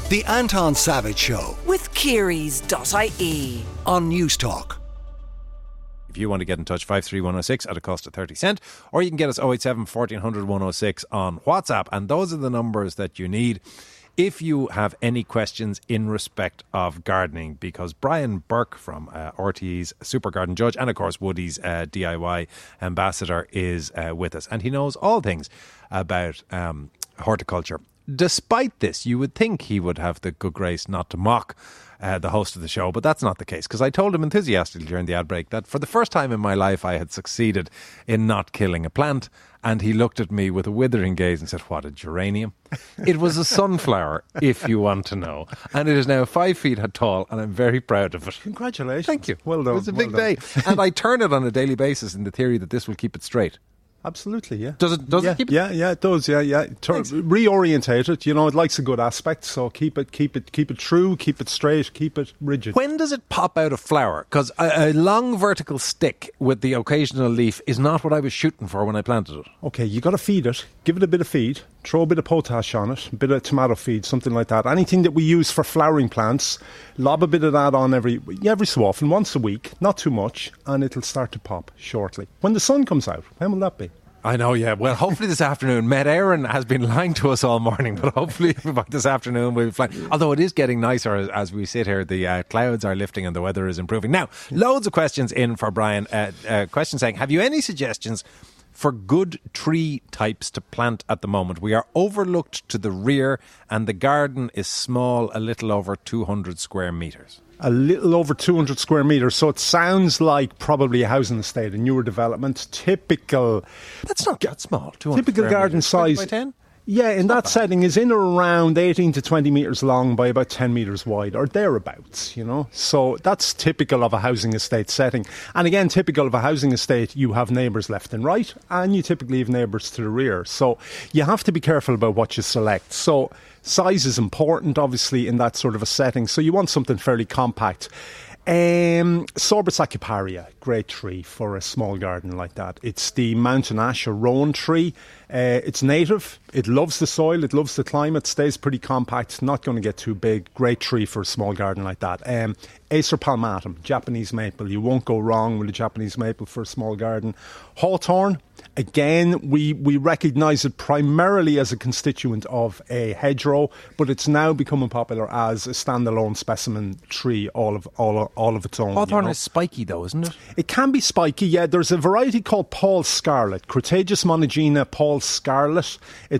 The Anton Savage Show with Kearys.ie on News Talk. If you want to get in touch, 53106 at a cost of 30 cent, or you can get us 087 1400 106 on WhatsApp. And those are the numbers that you need if you have any questions in respect of gardening, because Brian Burke from RTE's Super Garden Judge and, of course, Woody's DIY ambassador is with us. And he knows all things about horticulture. Despite this, you would think he would have the good grace not to mock the host of the show, but that's not the case, because I told him enthusiastically during the ad break that for the first time in my life I had succeeded in not killing a plant, and he looked at me with a withering gaze and said, "What, a geranium?" It was a sunflower, if you want to know, and it is now 5 feet tall, and I'm very proud of it. Congratulations. Thank you. Well done. It was a big day, and I turn it on a daily basis in the theory that this will keep it straight. Absolutely, yeah. Does it keep it? Yeah, it does, yeah. Reorientate it, it likes a good aspect, so keep it true, keep it straight, keep it rigid. When does it pop out of flower? Because a long vertical stick with the occasional leaf is not what I was shooting for when I planted it. Okay, you got to feed it, give it a bit of feed, throw a bit of potash on it, a bit of tomato feed, something like that. Anything that we use for flowering plants, lob a bit of that on every so often, once a week, not too much, and it'll start to pop shortly. When the sun comes out, when will that be? I know, yeah. Well, hopefully this afternoon. Met Aaron has been lying to us all morning, but hopefully by this afternoon we'll fly. Although it is getting nicer as we sit here. The clouds are lifting and the weather is improving. Now, loads of questions in for Brian. Questions saying, have you any suggestions for good tree types to plant at the moment? We are overlooked to the rear and the garden is small, a little over 200 square metres. A little over 200 square metres, so it sounds like probably a housing estate, a newer development. Typical. That's not that small. Typical garden size. 20 by 10? Yeah, in that setting is in around 18 to 20 metres long by about 10 metres wide, or thereabouts, So that's typical of a housing estate setting. And again, typical of a housing estate, you have neighbours left and right, and you typically have neighbours to the rear. So you have to be careful about what you select. So size is important, obviously, in that sort of a setting. So you want something fairly compact. Sorbus acuparia, great tree for a small garden like that. It's the mountain ash or rowan tree. It's native. It loves the soil. It loves the climate. Stays pretty compact. Not going to get too big. Great tree for a small garden like that. Acer palmatum, Japanese maple. You won't go wrong with a Japanese maple for a small garden. Hawthorn. Again, we recognise it primarily as a constituent of a hedgerow, but it's now becoming popular as a standalone specimen tree all of its own. Hawthorn is spiky though, isn't it? It can be spiky, yeah. There's a variety called Paul Scarlet, Crataegus monogyna Paul Scarlet.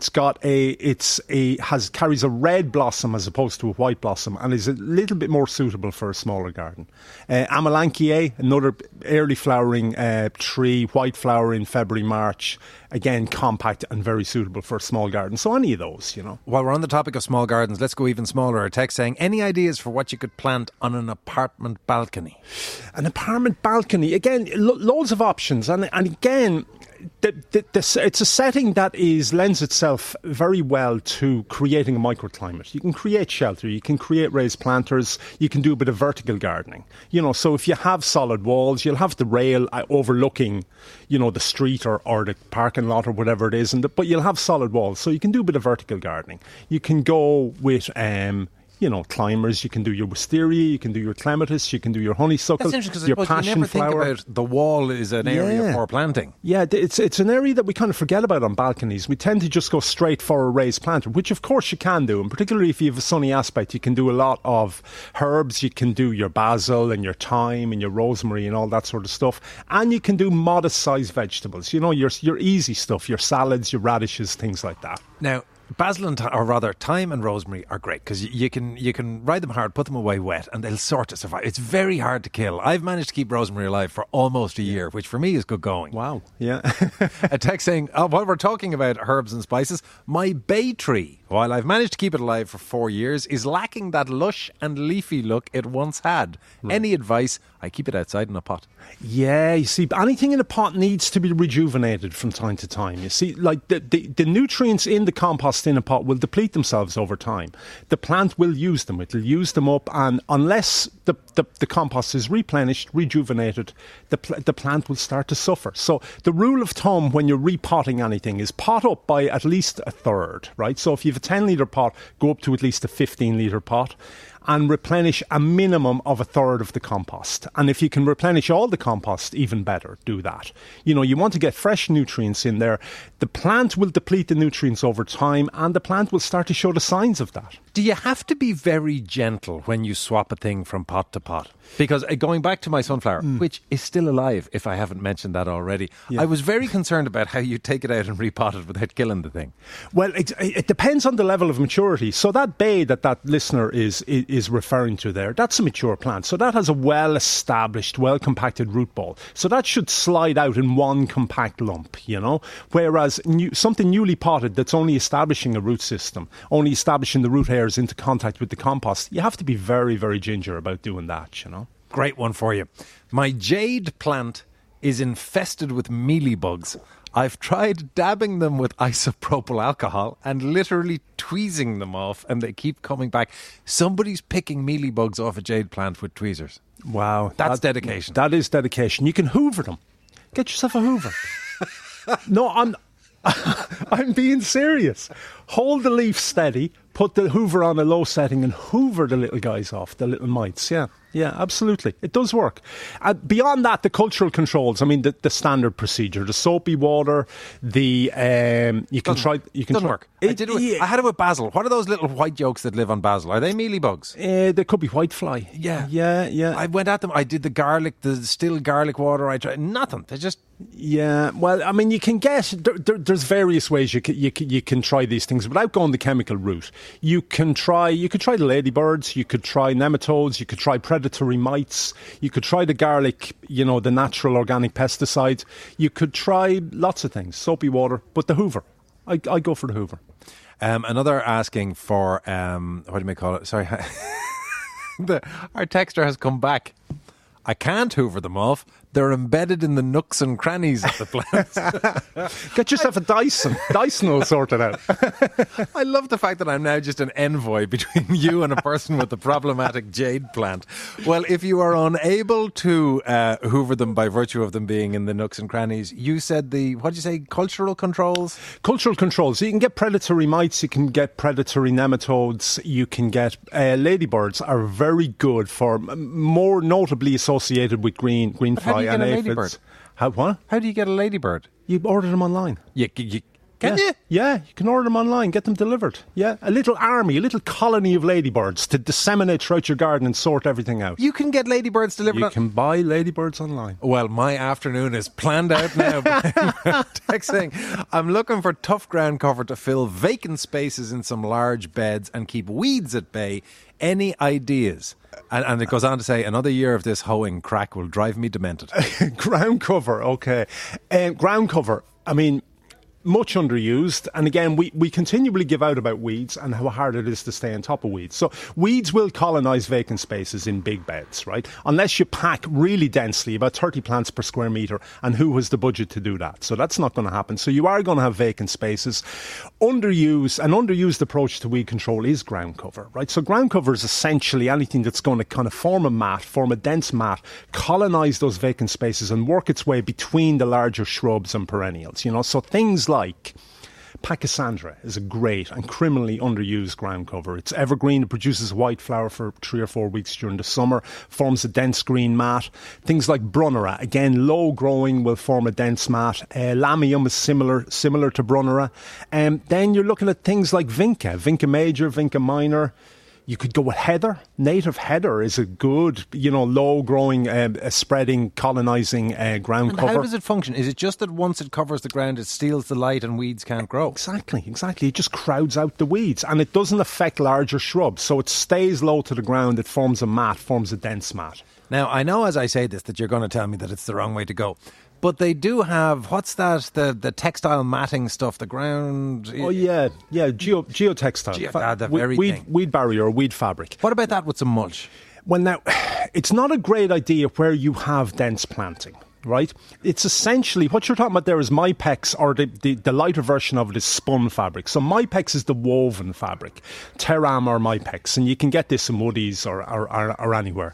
Carries a red blossom as opposed to a white blossom, and is a little bit more suitable for a smaller garden. Amelanchiae, another early flowering tree, white flower in February, March. Again, compact and very suitable for a small garden. So any of those, While we're on the topic of small gardens, let's go even smaller. A text saying, any ideas for what you could plant on an apartment balcony? An apartment balcony, again, loads of options. And again, it's a setting that lends itself very well to creating a microclimate. You can create shelter, you can create raised planters, you can do a bit of vertical gardening. So if you have solid walls, you'll have the rail overlooking, the street or the parking lot or whatever it is, but you'll have solid walls, so you can do a bit of vertical gardening. You can go with climbers, you can do your wisteria, you can do your clematis, you can do your honeysuckle, your passion flower. That's interesting because you never think about the wall is an area for planting. Yeah, it's an area that we kind of forget about on balconies. We tend to just go straight for a raised planter, which of course you can do, and particularly if you have a sunny aspect, you can do a lot of herbs. You can do your basil and your thyme and your rosemary and all that sort of stuff, and you can do modest-sized vegetables. Your easy stuff, your salads, your radishes, things like that. Now, basil thyme and rosemary are great because you can ride them hard, put them away wet, and they'll sort of survive. It's very hard to kill. I've managed to keep rosemary alive for almost a year, which for me is good going. Wow, yeah. A text saying, while we're talking about herbs and spices, my bay tree, while I've managed to keep it alive for 4 years, is lacking that lush and leafy look it once had. Right. Any advice? I keep it outside in a pot. Yeah, you see, anything in a pot needs to be rejuvenated from time to time. You see, like the nutrients in the compost in a pot will deplete themselves over time. The plant will use them. It'll use them up, and unless the compost is replenished, rejuvenated, the plant will start to suffer. So the rule of thumb when you're repotting anything is pot up by at least a third, right? So if you have a 10-litre pot, go up to at least a 15-litre pot, and replenish a minimum of a third of the compost. And if you can replenish all the compost, even better, do that. You know, you want to get fresh nutrients in there. The plant will deplete the nutrients over time, and the plant will start to show the signs of that. Do you have to be very gentle when you swap a thing from pot to pot? Because going back to my sunflower, which is still alive, if I haven't mentioned that already, I was very concerned about how you take it out and repot it without killing the thing. Well, it depends on the level of maturity. So that bay that listener is referring to there, that's a mature plant. So that has a well-established, well-compacted root ball. So that should slide out in one compact lump, you know. Whereas something newly potted that's only establishing a root system, only establishing the root hairs into contact with the compost, you have to be very, very ginger about doing that, you know. Great one for you. My jade plant is infested with mealybugs. I've tried dabbing them with isopropyl alcohol and literally tweezing them off, and they keep coming back. Somebody's picking mealybugs off a jade plant with tweezers. Wow. That's dedication. That is dedication. You can hoover them. Get yourself a hoover. No, I'm being serious. Hold the leaf steady, put the hoover on a low setting and hoover the little guys off, the little mites. Yeah, absolutely. It does work. Beyond that, the cultural controls, I mean, the standard procedure, the soapy water, you can try... Doesn't work. I had it with basil. What are those little white yolks that live on basil? Are they mealybugs? They could be whitefly. Yeah. I went at them. I did the still garlic water. I tried nothing. They just... Yeah, well, I mean, you can get... There's various ways you can try these things without going the chemical route. You could try the ladybirds, you could try nematodes, you could try predatory mites, you could try the garlic, you know, the natural organic pesticide. You could try lots of things, soapy water, but the hoover. I go for the hoover. Another asking for, what do you call it? Sorry. Our texter has come back. I can't hoover them off. They're embedded in the nooks and crannies of the plants. Get yourself a Dyson. Dyson will sort it out. I love the fact that I'm now just an envoy between you and a person with a problematic jade plant. Well, if you are unable to hoover them by virtue of them being in the nooks and crannies, you said cultural controls? Cultural controls. So you can get predatory mites, you can get predatory nematodes, you can get ladybirds are very good for, more notably associated with green fly and aphids. What? How do you get a ladybird? You order them online. Can you? Yeah, you can order them online, get them delivered. Yeah, a little army, a little colony of ladybirds to disseminate throughout your garden and sort everything out. You can get ladybirds delivered. You can buy ladybirds online. Well, my afternoon is planned out now. Texting, I'm looking for tough ground cover to fill vacant spaces in some large beds and keep weeds at bay. Any ideas? And it goes on to say, another year of this hoeing crack will drive me demented. Ground cover, okay. Ground cover, I mean, much underused, and again we continually give out about weeds and how hard it is to stay on top of weeds. So weeds will colonise vacant spaces in big beds, right? Unless you pack really densely, about 30 plants per square metre, and who has the budget to do that? So that's not going to happen. So you are going to have vacant spaces. An underused approach to weed control is ground cover, right? So ground cover is essentially anything that's going to kind of form a dense mat, colonise those vacant spaces and work its way between the larger shrubs and perennials, you know? So things like Pachysandra is a great and criminally underused ground cover. It's evergreen, it produces white flower for 3 or 4 weeks during the summer, forms a dense green mat. Things like Brunnera, again low growing, will form a dense mat. Lamium is similar to Brunnera. Then you're looking at things like Vinca major, Vinca minor. You could go with heather. Native heather is a good, low-growing, spreading, colonising ground cover. How does it function? Is it just that once it covers the ground, it steals the light and weeds can't grow? Exactly. It just crowds out the weeds, and it doesn't affect larger shrubs. So it stays low to the ground. It forms a dense mat. Now, I know as I say this that you're going to tell me that it's the wrong way to go. But they do have, what's that, the textile matting stuff, the ground... Oh, yeah, geotextile. The very thing. Weed barrier or weed fabric. What about that with some mulch? Well, now, it's not a great idea where you have dense planting, right? It's essentially, what you're talking about there is Mypex, or the lighter version of it is spun fabric. So Mypex is the woven fabric, Teram or Mypex, and you can get this in Woodies or anywhere.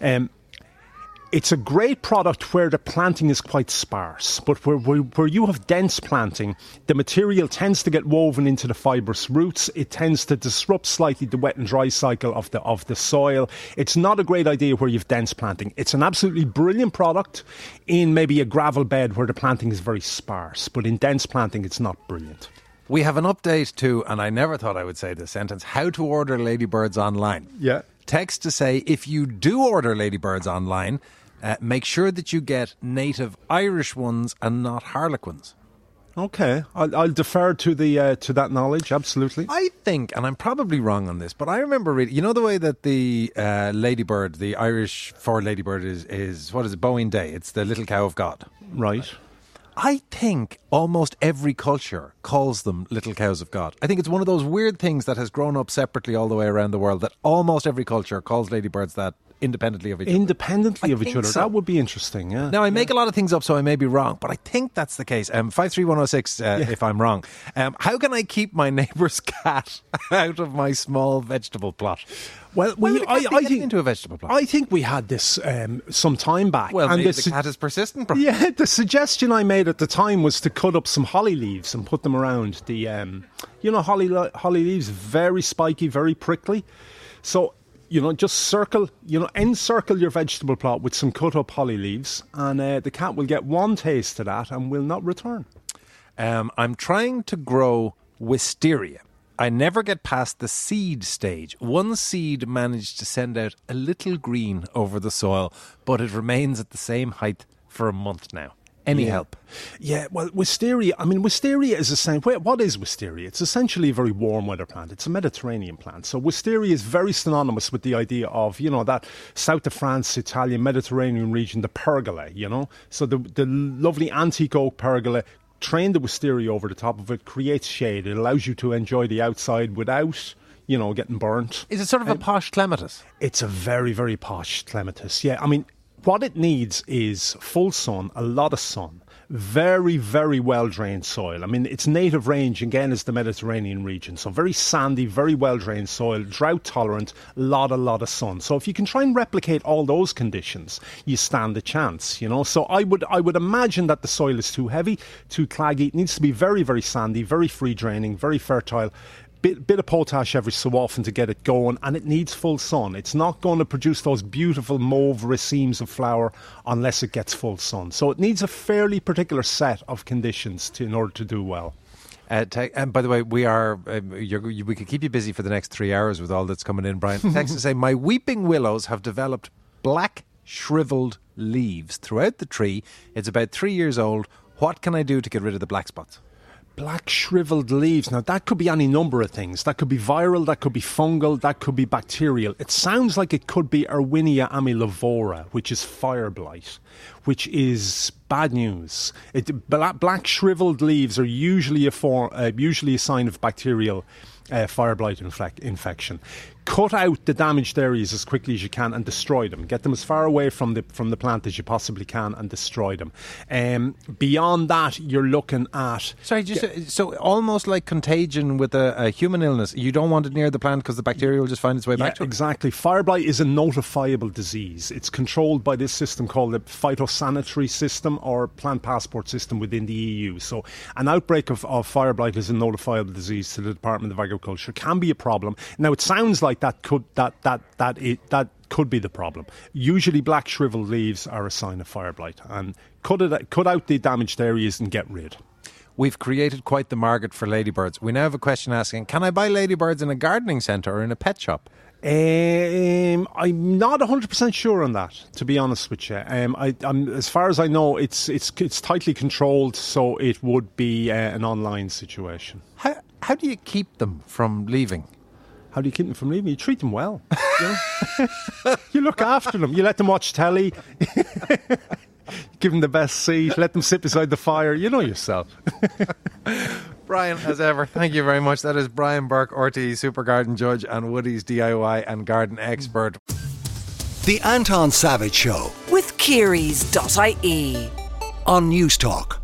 It's a great product where the planting is quite sparse, but where you have dense planting, the material tends to get woven into the fibrous roots. It tends to disrupt slightly the wet and dry cycle of the soil. It's not a great idea where you have dense planting. It's an absolutely brilliant product in maybe a gravel bed where the planting is very sparse, but in dense planting, it's not brilliant. We have an update to, and I never thought I would say this sentence, how to order ladybirds online. Yeah. Text to say, if you do order ladybirds online, make sure that you get native Irish ones and not Harlequins. Okay, I'll defer to that knowledge. Absolutely. I think, and I'm probably wrong on this, but I remember reading. You know the way that the ladybird, the Irish for ladybird, is what is it? Bowen Day. It's the little cow of God. Right. I think almost every culture calls them little cows of God. I think it's one of those weird things that has grown up separately all the way around the world, that almost every culture calls ladybirds that independently of each other. Independently of each other. So. That would be interesting, yeah. Now, I make a lot of things up, so I may be wrong, but I think that's the case. 53106, if I'm wrong. How can I keep my neighbour's cat out of my small vegetable plot? Well, I think into a vegetable plot. I think we had this some time back. Well, and the cat is persistent. Probably. Yeah, the suggestion I made at the time was to cut up some holly leaves and put them around the. Holly leaves, very spiky, very prickly. So, just encircle your vegetable plot with some cut up holly leaves, and the cat will get one taste of that and will not return. I'm trying to grow wisteria. I never get past the seed stage. One seed managed to send out a little green over the soil, but it remains at the same height for a month now. Any help? Yeah, well, wisteria is what is wisteria? It's essentially a very warm weather plant. It's a Mediterranean plant. So wisteria is very synonymous with the idea of, that south of France, Italian, Mediterranean region, the pergola, So the lovely antique oak pergola, train the wisteria over the top of it, creates shade. It allows you to enjoy the outside without, getting burnt. Is it sort of a posh clematis? It's a very, very posh clematis, yeah. I mean, what it needs is full sun, a lot of sun, very, very well-drained soil. I mean, its native range, again, is the Mediterranean region. So very sandy, very well-drained soil, drought-tolerant, a lot of sun. So if you can try and replicate all those conditions, you stand a chance, So I would imagine that the soil is too heavy, too claggy. It needs to be very, very sandy, very free-draining, very fertile. Bit of potash every so often to get it going, and it needs full sun. It's not going to produce those beautiful mauve racemes of flower unless it gets full sun. So it needs a fairly particular set of conditions in order to do well. And by the way, we could keep you busy for the next 3 hours with all that's coming in, Brian. Text to say, my weeping willows have developed black shriveled leaves throughout the tree. It's about 3 years old. What can I do to get rid of the black spots? Black shriveled leaves. Now, that could be any number of things. That could be viral, that could be fungal, that could be bacterial. It sounds like it could be Erwinia amylivora, which is fire blight, which is bad news. Black shriveled leaves are usually a sign of bacterial fire blight infection. Cut out the damaged areas as quickly as you can and destroy them. Get them as far away from the plant as you possibly can and destroy them. Beyond that, you're looking at... Sorry, so almost like contagion with a human illness. You don't want it near the plant because the bacteria will just find its way back to it? Exactly. Fire blight is a notifiable disease. It's controlled by this system called the phytosanitary system or plant passport system within the EU. So an outbreak of fire blight is a notifiable disease to the Department of Agriculture. Can be a problem. Now, it sounds like that could be the problem. Usually black shriveled leaves are a sign of fire blight, and cut out the damaged areas and get rid. We've created quite the market for ladybirds. We now have a question asking, can I buy ladybirds in a gardening centre or in a pet shop? I'm not 100% sure on that, to be honest with you. I'm as far as I know, it's tightly controlled, so it would be an online situation. How do you keep them from leaving? How do you keep them from leaving? You treat them well. You look after them. You let them watch telly. Give them the best seat. Let them sit beside the fire. You know yourself. Brian, as ever, thank you very much. That is Brian Burke, RTE Super Garden Judge and Woody's DIY and Garden Expert. The Anton Savage Show with Kearys.ie on News Talk.